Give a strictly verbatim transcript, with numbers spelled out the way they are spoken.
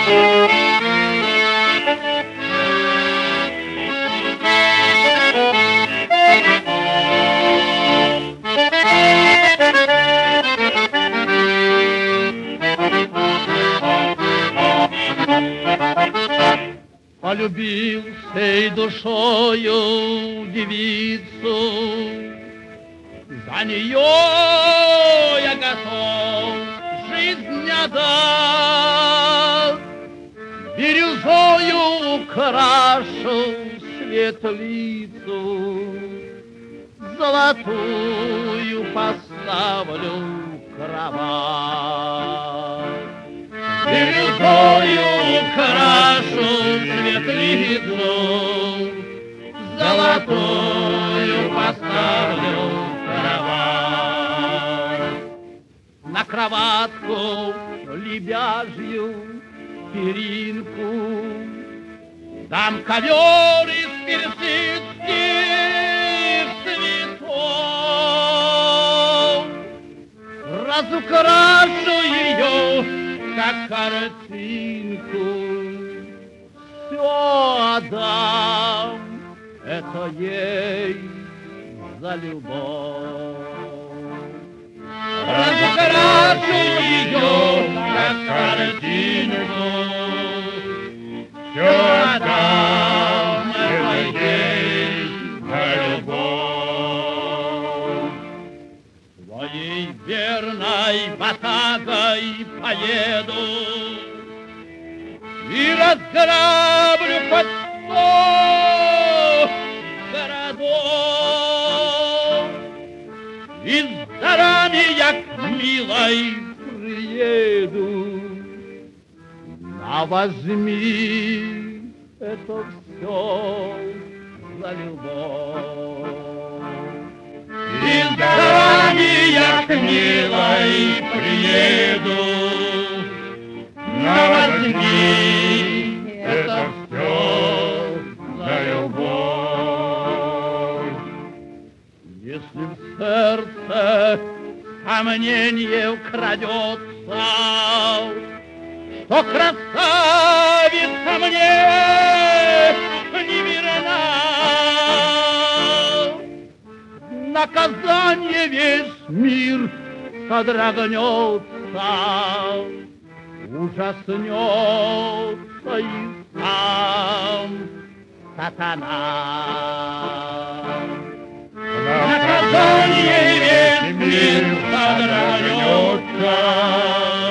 Полюбил всей душою девицу, за нее я готов жизнь отдать. Бирюзою украшу светлицу, золотую поставлю кровать. Бирюзою украшу светлицу, золотую поставлю кровать. На кроватку лебяжью перинку дам ковер из персидских цветов, разукрашу ее, как картинку, все отдам, это ей за любовь. Разукрашу ее, как картинку, все отдам, это ей за любовь. Своей верной ватагой поеду и разграблю под сто городов. Из дарами я к милой приеду. А возьми это все за любовь. Из дарами я к милой приеду. Но возьми это все за любовь. Если в сердце сомнение вкрадется, что красавица мне не верна, наказание весь мир содрогнется, ужаснется и сам сатана. Наказание весь мир содрогнется,